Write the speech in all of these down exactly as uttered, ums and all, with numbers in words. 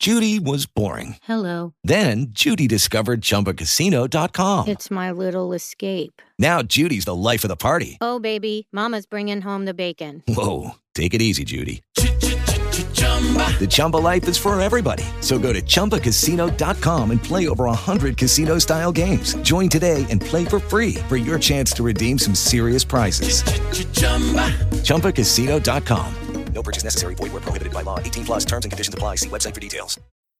Judy was boring. Hello. Then Judy discovered Chumba Casino dot com. It's my little escape. Now Judy's the life of the party. Oh, baby, mama's bringing home the bacon. Whoa, take it easy, Judy. The Chumba life is for everybody. So go to Chumba Casino dot com and play over one hundred casino-style games. Join today and play for free for your chance to redeem some serious prizes. Chumba Casino dot com. No purchase necessary. Void where prohibited by law. eighteen plus terms and conditions apply. See website for details.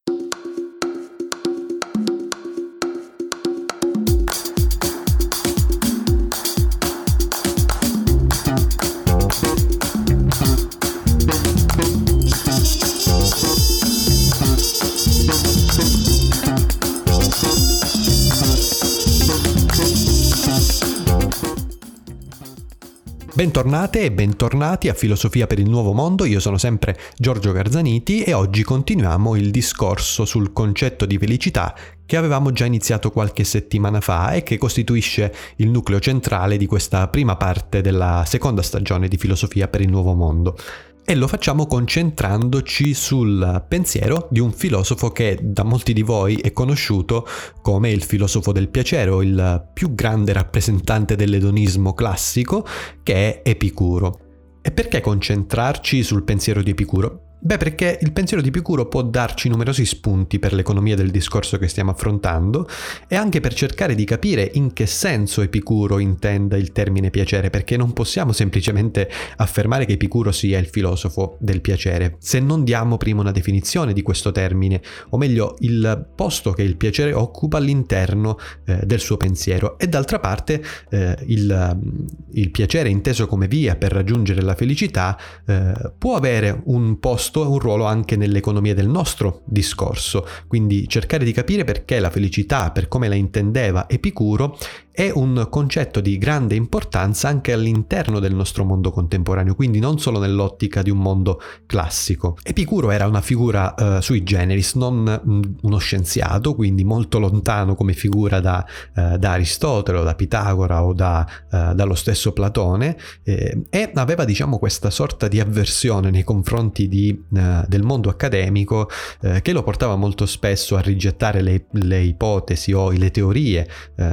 Bentornate e bentornati a Filosofia per il Nuovo Mondo, io sono sempre Giorgio Garzaniti e oggi continuiamo il discorso sul concetto di felicità che avevamo già iniziato qualche settimana fa e che costituisce il nucleo centrale di questa prima parte della seconda stagione di Filosofia per il Nuovo Mondo. E lo facciamo concentrandoci sul pensiero di un filosofo che da molti di voi è conosciuto come il filosofo del piacere o il più grande rappresentante dell'edonismo classico, che è Epicuro. E perché concentrarci sul pensiero di Epicuro? Beh, perché il pensiero di Epicuro può darci numerosi spunti per l'economia del discorso che stiamo affrontando e anche per cercare di capire in che senso Epicuro intenda il termine piacere, perché non possiamo semplicemente affermare che Epicuro sia il filosofo del piacere se non diamo prima una definizione di questo termine, o meglio il posto che il piacere occupa all'interno eh, del suo pensiero. E d'altra parte eh, il, il piacere inteso come via per raggiungere la felicità eh, può avere un posto, un ruolo anche nell'economia del nostro discorso, quindi cercare di capire perché la felicità, per come la intendeva Epicuro, è un concetto di grande importanza anche all'interno del nostro mondo contemporaneo, quindi non solo nell'ottica di un mondo classico. Epicuro era una figura uh, sui generis, non mh, uno scienziato, quindi molto lontano come figura da, uh, da Aristotele o da Pitagora o da, uh, dallo stesso Platone, eh, e aveva, diciamo, questa sorta di avversione nei confronti di, uh, del mondo accademico uh, che lo portava molto spesso a rigettare le, le ipotesi o le teorie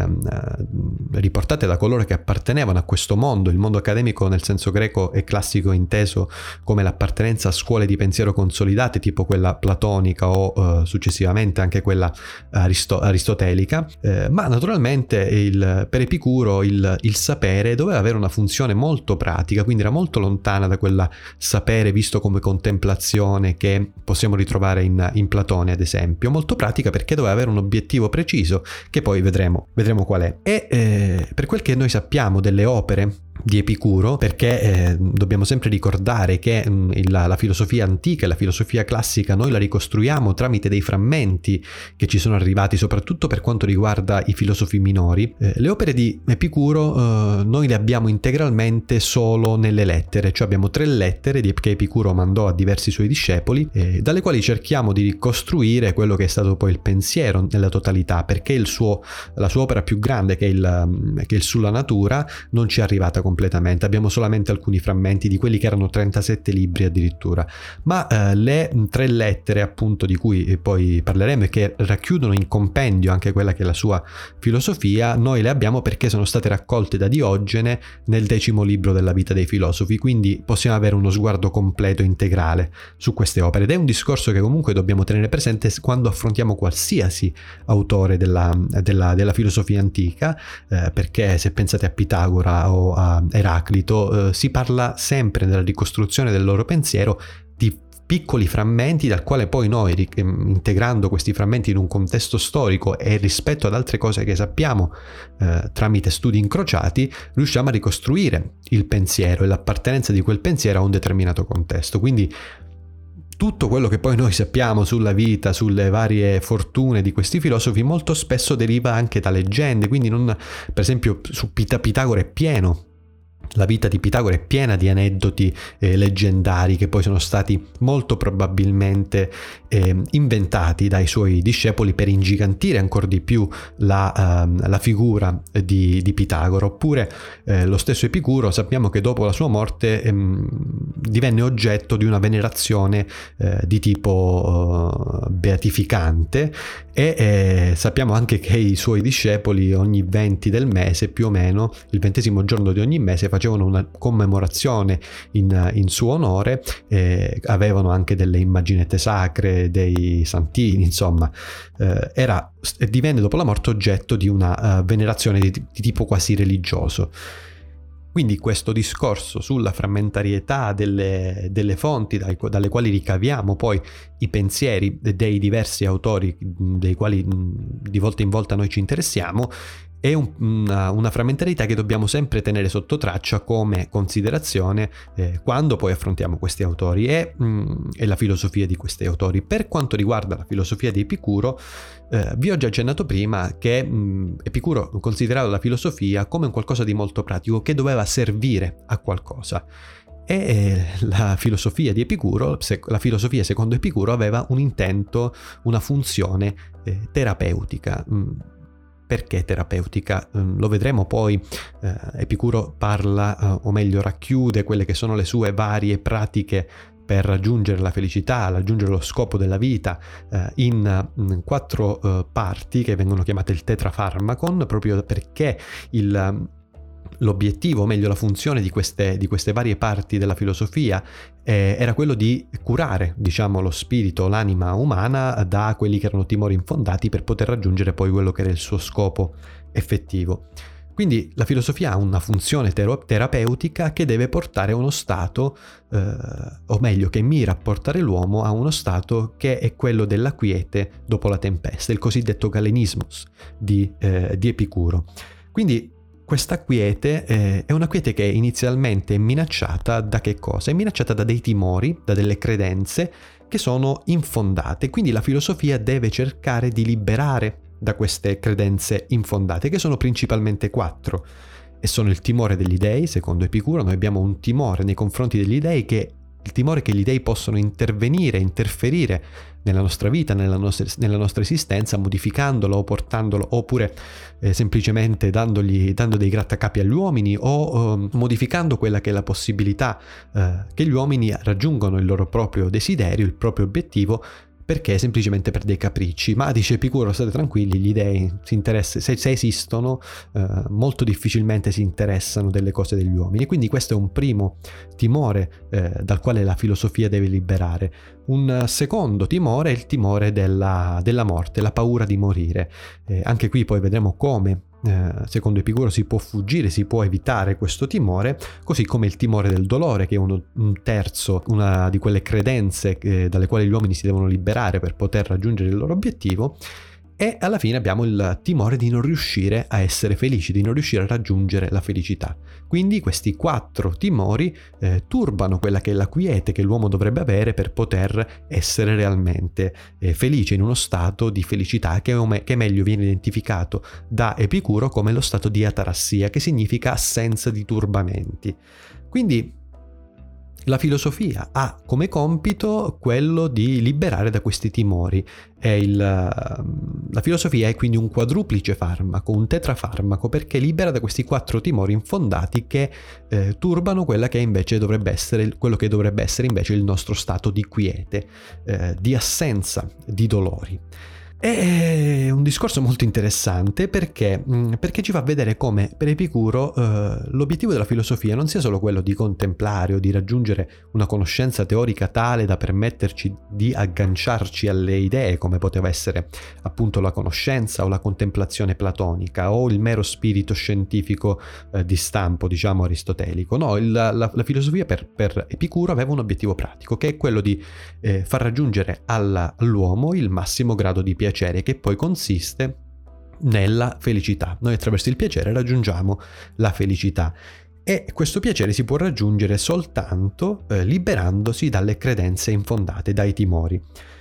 uh, riportate da coloro che appartenevano a questo mondo. Il mondo accademico nel senso greco è classico inteso come l'appartenenza a scuole di pensiero consolidate tipo quella platonica o uh, successivamente anche quella aristo- aristotelica, eh, ma naturalmente il, per Epicuro il, il sapere doveva avere una funzione molto pratica, quindi era molto lontana da quel sapere visto come contemplazione che possiamo ritrovare in, in Platone ad esempio, molto pratica perché doveva avere un obiettivo preciso che poi vedremo, vedremo qual è. E eh, per quel che noi sappiamo delle opere di Epicuro, perché eh, dobbiamo sempre ricordare che mh, la, la filosofia antica e la filosofia classica noi la ricostruiamo tramite dei frammenti che ci sono arrivati, soprattutto per quanto riguarda i filosofi minori. Eh, le opere di Epicuro eh, noi le abbiamo integralmente solo nelle lettere, cioè abbiamo tre lettere di, che Epicuro mandò a diversi suoi discepoli, eh, dalle quali cerchiamo di ricostruire quello che è stato poi il pensiero nella totalità, perché il suo, la sua opera più grande, che è il, che è il Sulla Natura, non ci è arrivata completamente, abbiamo solamente alcuni frammenti di quelli che erano trentasette libri addirittura, ma eh, le tre lettere appunto di cui poi parleremo e che racchiudono in compendio anche quella che è la sua filosofia, noi le abbiamo perché sono state raccolte da Diogene nel decimo libro della vita dei filosofi, quindi possiamo avere uno sguardo completo e integrale su queste opere, ed è un discorso che comunque dobbiamo tenere presente quando affrontiamo qualsiasi autore della, della, della filosofia antica, eh, perché se pensate a Pitagora o a Eraclito, eh, si parla sempre nella ricostruzione del loro pensiero di piccoli frammenti dal quale poi noi, integrando questi frammenti in un contesto storico e rispetto ad altre cose che sappiamo eh, tramite studi incrociati, riusciamo a ricostruire il pensiero e l'appartenenza di quel pensiero a un determinato contesto. Quindi tutto quello che poi noi sappiamo sulla vita, sulle varie fortune di questi filosofi molto spesso deriva anche da leggende, quindi non, per esempio su Pita- Pitagora è pieno La vita di Pitagora è piena di aneddoti eh, leggendari che poi sono stati molto probabilmente eh, inventati dai suoi discepoli per ingigantire ancora di più la, uh, la figura di, di Pitagora. Oppure eh, lo stesso Epicuro, sappiamo che dopo la sua morte ehm, divenne oggetto di una venerazione eh, di tipo uh, beatificante, e eh, sappiamo anche che i suoi discepoli ogni venti del mese, più o meno il ventesimo giorno di ogni mese, facevano una commemorazione in, in suo onore, eh, avevano anche delle immaginette sacre dei santini, insomma eh, era, divenne dopo la morte oggetto di una uh, venerazione di, di tipo quasi religioso. Quindi questo discorso sulla frammentarietà delle, delle fonti dai, dalle quali ricaviamo poi i pensieri dei diversi autori dei quali di volta in volta noi ci interessiamo è un, una, una frammentarietà che dobbiamo sempre tenere sotto traccia come considerazione eh, quando poi affrontiamo questi autori e, mh, e la filosofia di questi autori. Per quanto riguarda la filosofia di Epicuro, eh, vi ho già accennato prima che mh, Epicuro considerava la filosofia come un qualcosa di molto pratico che doveva servire a qualcosa. E la filosofia di Epicuro, la filosofia secondo Epicuro aveva un intento, una funzione eh, terapeutica. Perché terapeutica? Lo vedremo poi. eh, Epicuro parla, eh, o meglio racchiude quelle che sono le sue varie pratiche per raggiungere la felicità, raggiungere lo scopo della vita, eh, in, in quattro eh, parti che vengono chiamate il tetrafarmacon, proprio perché il l'obiettivo, o meglio la funzione di queste, di queste varie parti della filosofia eh, era quello di curare, diciamo, lo spirito, l'anima umana da quelli che erano timori infondati per poter raggiungere poi quello che era il suo scopo effettivo. Quindi la filosofia ha una funzione ter- terapeutica che deve portare a uno stato, eh, o meglio che mira a portare l'uomo a uno stato che è quello della quiete dopo la tempesta, il cosiddetto galenismus di, eh, di Epicuro. Quindi questa quiete eh, è una quiete che inizialmente è minacciata da che cosa? È minacciata da dei timori, da delle credenze che sono infondate, quindi la filosofia deve cercare di liberare da queste credenze infondate, che sono principalmente quattro, e sono il timore degli dei. Secondo Epicuro noi abbiamo un timore nei confronti degli dei, che il timore che gli dei possono intervenire, interferire nella nostra vita, nella nostra, nella nostra esistenza, modificandolo o portandolo, oppure eh, semplicemente dandogli, dando dei grattacapi agli uomini, o eh, modificando quella che è la possibilità eh, che gli uomini raggiungano il loro proprio desiderio, il proprio obiettivo, perché semplicemente per dei capricci. Ma dice Epicuro, state tranquilli, gli dei si interessa, se, se esistono eh, molto difficilmente si interessano delle cose degli uomini. Quindi questo è un primo timore eh, dal quale la filosofia deve liberare. Un secondo timore è il timore della, della morte, la paura di morire. Eh, anche qui poi vedremo come Eh, secondo Epicuro si può fuggire, si può evitare questo timore, così come il timore del dolore, che è uno, un terzo, una di quelle credenze eh, dalle quali gli uomini si devono liberare per poter raggiungere il loro obiettivo. E alla fine abbiamo il timore di non riuscire a essere felici, di non riuscire a raggiungere la felicità. Quindi questi quattro timori eh, turbano quella che è la quiete che l'uomo dovrebbe avere per poter essere realmente eh, felice, in uno stato di felicità che, che meglio viene identificato da Epicuro come lo stato di atarassia, che significa assenza di turbamenti. Quindi la filosofia ha come compito quello di liberare da questi timori. È il, la filosofia è quindi un quadruplice farmaco, un tetrafarmaco, perché libera da questi quattro timori infondati che eh, turbano quella che invece dovrebbe essere, quello che dovrebbe essere invece il nostro stato di quiete, eh, di assenza di dolori. È un discorso molto interessante perché, perché ci fa vedere come per Epicuro eh, l'obiettivo della filosofia non sia solo quello di contemplare o di raggiungere una conoscenza teorica tale da permetterci di agganciarci alle idee, come poteva essere appunto la conoscenza o la contemplazione platonica o il mero spirito scientifico eh, di stampo, diciamo, aristotelico. No, il, la, la filosofia per, per Epicuro aveva un obiettivo pratico, che è quello di eh, far raggiungere alla, all'uomo il massimo grado di piacere, che poi consiste nella felicità. Noi attraverso il piacere raggiungiamo la felicità, e questo piacere si può raggiungere soltanto eh, liberandosi dalle credenze infondate, dai timori.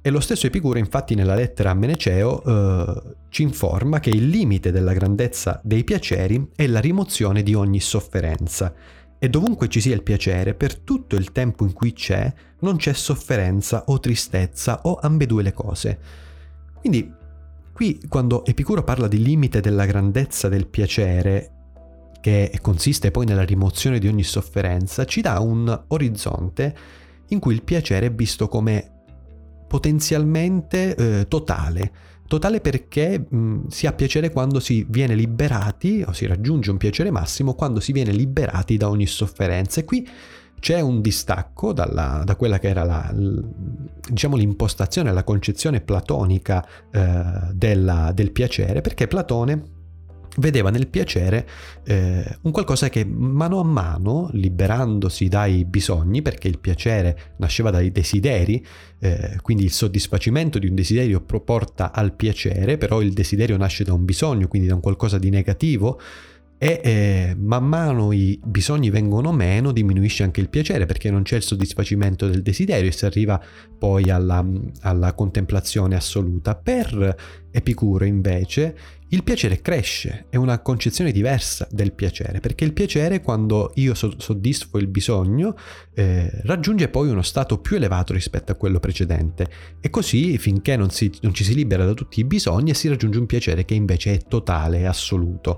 E lo stesso Epicuro infatti nella lettera a Meneceo eh, ci informa che il limite della grandezza dei piaceri è la rimozione di ogni sofferenza. E dovunque ci sia il piacere, per tutto il tempo in cui c'è, non c'è sofferenza o tristezza o ambedue le cose. Quindi qui quando Epicuro parla di limite della grandezza del piacere, che consiste poi nella rimozione di ogni sofferenza, ci dà un orizzonte in cui il piacere è visto come potenzialmente eh, totale. Totale perché mh, si ha piacere quando si viene liberati, o si raggiunge un piacere massimo quando si viene liberati da ogni sofferenza. E qui c'è un distacco dalla, da quella che era la, l, diciamo l'impostazione, la concezione platonica eh, della, del piacere, perché Platone vedeva nel piacere eh, un qualcosa che mano a mano, liberandosi dai bisogni, perché il piacere nasceva dai desideri, eh, quindi il soddisfacimento di un desiderio porta al piacere, però il desiderio nasce da un bisogno, quindi da un qualcosa di negativo, e eh, man mano i bisogni vengono meno, diminuisce anche il piacere, perché non c'è il soddisfacimento del desiderio e si arriva poi alla, alla contemplazione assoluta. Per Epicuro invece il piacere cresce, è una concezione diversa del piacere, perché il piacere, quando io soddisfo il bisogno, eh, raggiunge poi uno stato più elevato rispetto a quello precedente, e così finché non, si, non ci si libera da tutti i bisogni si raggiunge un piacere che invece è totale, è assoluto.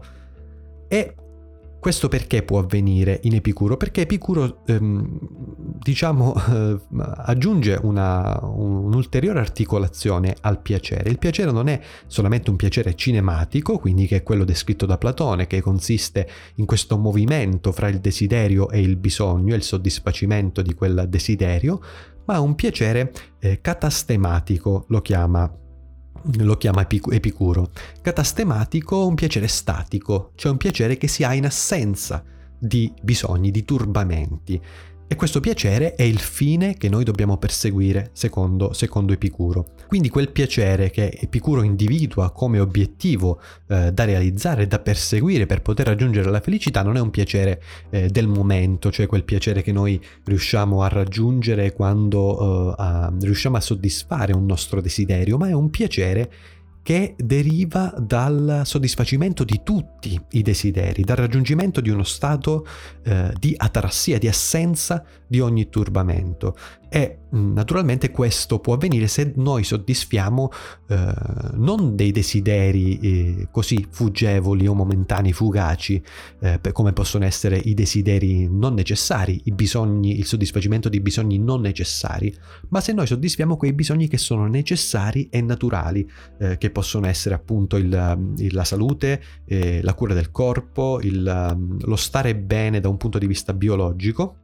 E questo perché può avvenire in Epicuro? Perché Epicuro ehm, diciamo eh, aggiunge una, un'ulteriore articolazione al piacere. Il piacere non è solamente un piacere cinematico, quindi che è quello descritto da Platone, che consiste in questo movimento fra il desiderio e il bisogno e il soddisfacimento di quel desiderio, ma un piacere eh, catastematico, lo chiama lo chiama Epicuro. Catastematico, un piacere statico, cioè un piacere che si ha in assenza di bisogni, di turbamenti. E questo piacere è il fine che noi dobbiamo perseguire secondo, secondo Epicuro. Quindi quel piacere che Epicuro individua come obiettivo eh, da realizzare, da perseguire per poter raggiungere la felicità, non è un piacere eh, del momento, cioè quel piacere che noi riusciamo a raggiungere quando eh, a, riusciamo a soddisfare un nostro desiderio, ma è un piacere che deriva dal soddisfacimento di tutti i desideri, dal raggiungimento di uno stato eh, di atarassia, di assenza di ogni turbamento. E naturalmente questo può avvenire se noi soddisfiamo eh, non dei desideri eh, così fuggevoli o momentanei, fugaci, eh, come possono essere i desideri non necessari, i bisogni, il soddisfacimento di bisogni non necessari, ma se noi soddisfiamo quei bisogni che sono necessari e naturali, eh, che possono essere appunto il, il, la salute, eh, la cura del corpo, il, lo stare bene da un punto di vista biologico,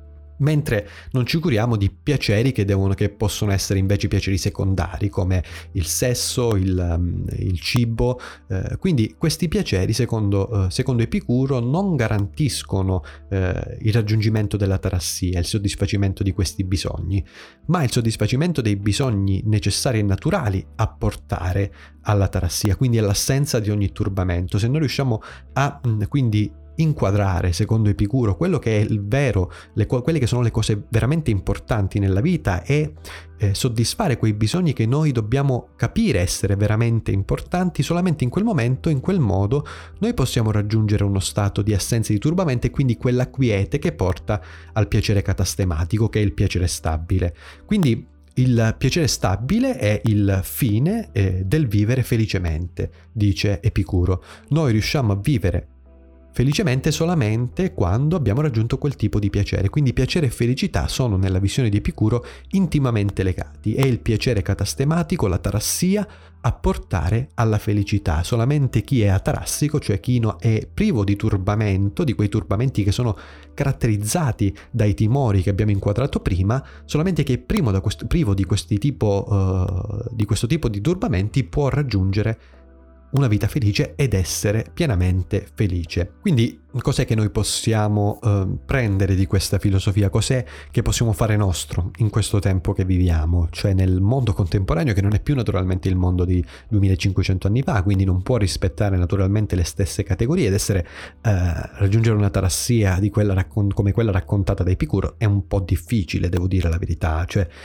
mentre non ci curiamo di piaceri che devono che possono essere invece piaceri secondari, come il sesso, il, il cibo. Eh, quindi questi piaceri, secondo, eh, secondo Epicuro, non garantiscono eh, il raggiungimento dell'atarassia, il soddisfacimento di questi bisogni, ma il soddisfacimento dei bisogni necessari e naturali a portare all'atarassia, quindi all'assenza di ogni turbamento. Se noi riusciamo a quindi inquadrare, secondo Epicuro, quello che è il vero, le, quelle che sono le cose veramente importanti nella vita e eh, soddisfare quei bisogni che noi dobbiamo capire essere veramente importanti, solamente in quel momento, in quel modo, noi possiamo raggiungere uno stato di assenza di turbamento e quindi quella quiete che porta al piacere catastematico, che è il piacere stabile. Quindi il piacere stabile è il fine eh, del vivere felicemente, dice Epicuro. Noi riusciamo a vivere felicemente solamente quando abbiamo raggiunto quel tipo di piacere. Quindi piacere e felicità sono, nella visione di Epicuro, intimamente legati. È il piacere catastematico, l'atarassia, a portare alla felicità. Solamente chi è atarassico, cioè chi no, è privo di turbamento, di quei turbamenti che sono caratterizzati dai timori che abbiamo inquadrato prima, solamente chi è primo da questo, privo di, questi tipo, uh, di questo tipo di turbamenti può raggiungere una vita felice ed essere pienamente felice. Quindi cos'è che noi possiamo eh, prendere di questa filosofia? Cos'è che possiamo fare nostro in questo tempo che viviamo? Cioè nel mondo contemporaneo, che non è più naturalmente il mondo di duemilacinquecento anni fa, quindi non può rispettare naturalmente le stesse categorie ed essere eh, raggiungere una tarassia di quella raccon- come quella raccontata da Epicuro è un po' difficile, devo dire la verità. Cioè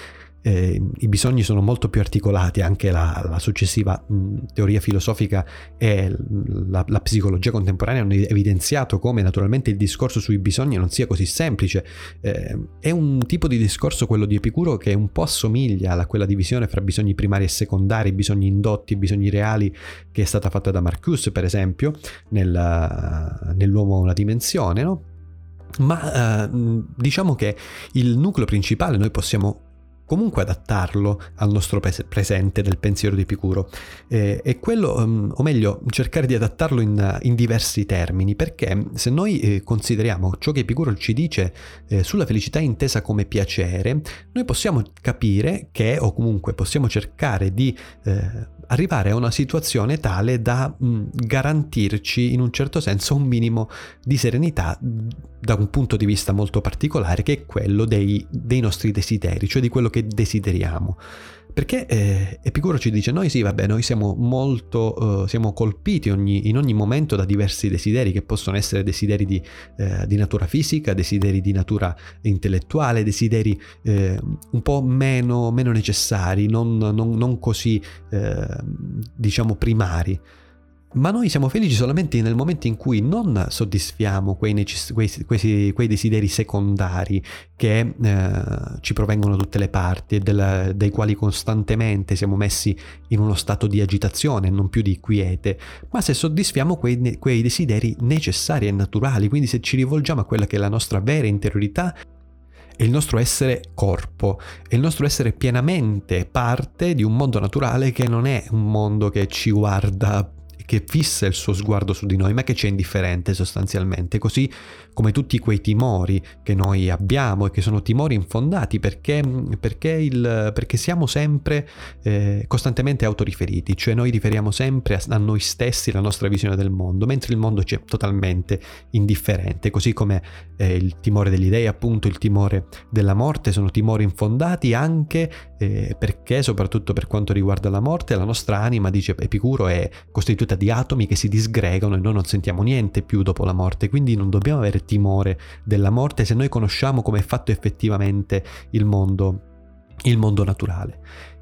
eh, i bisogni sono molto più articolati, anche la, la successiva mh, teoria filosofica e la, la psicologia contemporanea hanno evidenziato come naturalmente il discorso sui bisogni non sia così semplice. Eh, è un tipo di discorso, quello di Epicuro, che un po' assomiglia a quella divisione fra bisogni primari e secondari, bisogni indotti, bisogni reali, che è stata fatta da Marcuse, per esempio, nel, nell'uomo una dimensione, no? Ma eh, diciamo che il nucleo principale noi possiamo comunque adattarlo al nostro presente del pensiero di Epicuro, eh, e quello, um, o meglio, cercare di adattarlo in, in diversi termini, perché se noi eh, consideriamo ciò che Epicuro ci dice eh, sulla felicità intesa come piacere, noi possiamo capire che, o comunque possiamo cercare di eh, arrivare a una situazione tale da mh, garantirci in un certo senso un minimo di serenità da un punto di vista molto particolare, che è quello dei, dei nostri desideri, cioè di quello che desideriamo. Perché eh, Epicuro ci dice: noi sì, vabbè, noi siamo molto, uh, siamo colpiti ogni, in ogni momento da diversi desideri, che possono essere desideri di, eh, di natura fisica, desideri di natura intellettuale, desideri eh, un po' meno, meno necessari, non, non, non così, eh, diciamo, primari. Ma noi siamo felici solamente nel momento in cui non soddisfiamo quei, necess- quei, quei, quei desideri secondari che eh, ci provengono da tutte le parti e del, dai quali costantemente siamo messi in uno stato di agitazione, non più di quiete, ma se soddisfiamo quei, quei desideri necessari e naturali, quindi se ci rivolgiamo a quella che è la nostra vera interiorità, è il nostro essere corpo, è il nostro essere pienamente parte di un mondo naturale che non è un mondo che ci guarda, che fissa il suo sguardo su di noi, ma che ci è indifferente sostanzialmente, così come tutti quei timori che noi abbiamo e che sono timori infondati perché, perché, il, perché siamo sempre eh, costantemente autoriferiti, cioè noi riferiamo sempre a, a noi stessi la nostra visione del mondo, mentre il mondo ci è totalmente indifferente, così come eh, il timore degli dei, appunto il timore della morte, sono timori infondati anche eh, perché, soprattutto per quanto riguarda la morte, la nostra anima, dice Epicuro, è costituita di atomi che si disgregano e noi non sentiamo niente più dopo la morte, quindi non dobbiamo avere timore della morte se noi conosciamo come è fatto effettivamente il mondo, il mondo naturale.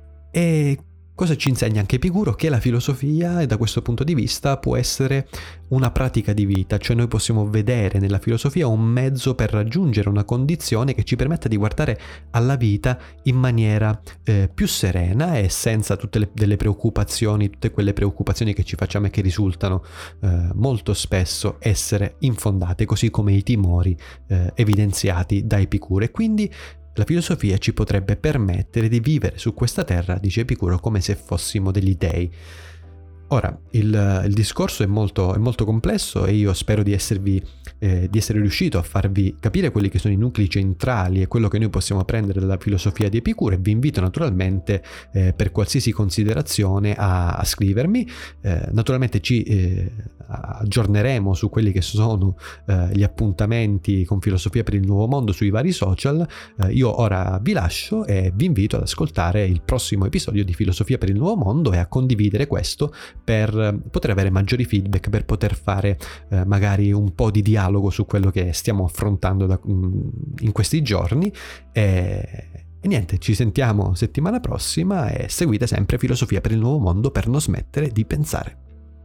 E cosa ci insegna anche Epicuro? Che la filosofia, e da questo punto di vista, può essere una pratica di vita, cioè noi possiamo vedere nella filosofia un mezzo per raggiungere una condizione che ci permetta di guardare alla vita in maniera eh, più serena e senza tutte le delle preoccupazioni, tutte quelle preoccupazioni che ci facciamo e che risultano eh, molto spesso essere infondate, così come i timori eh, evidenziati da Epicuro. E quindi la filosofia ci potrebbe permettere di vivere su questa terra, dice Epicuro, come se fossimo degli dei. Ora, il, il discorso è molto, è molto complesso e io spero di esservi eh, di essere riuscito a farvi capire quelli che sono i nuclei centrali e quello che noi possiamo prendere dalla filosofia di Epicuro, e vi invito naturalmente eh, per qualsiasi considerazione a, a scrivermi. Eh, naturalmente ci eh, aggiorneremo su quelli che sono eh, gli appuntamenti con Filosofia per il Nuovo Mondo sui vari social. Eh, io ora vi lascio e vi invito ad ascoltare il prossimo episodio di Filosofia per il Nuovo Mondo e a condividere questo per poter avere maggiori feedback, per poter fare eh, magari un po' di dialogo su quello che stiamo affrontando da, in questi giorni. E, e niente, ci sentiamo settimana prossima e seguite sempre Filosofia per il Nuovo Mondo per non smettere di pensare.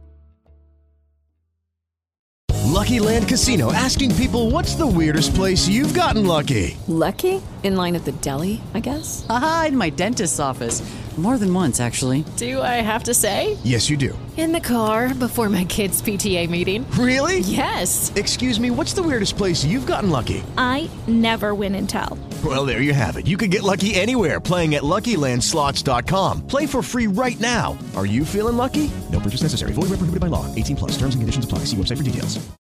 Lucky Land Casino, asking people, what's the weirdest place you've gotten lucky? Lucky? In line at the deli, I guess? Aha, in my dentist's office. More than once, actually. Do I have to say? Yes, you do. In the car before my kids' P T A meeting. Really? Yes. Excuse me, what's the weirdest place you've gotten lucky? I never win and tell. Well, there you have it. You can get lucky anywhere, playing at Lucky Land Slots dot com. Play for free right now. Are you feeling lucky? No purchase necessary. Void where prohibited by law. eighteen plus. Terms and conditions apply. See website for details.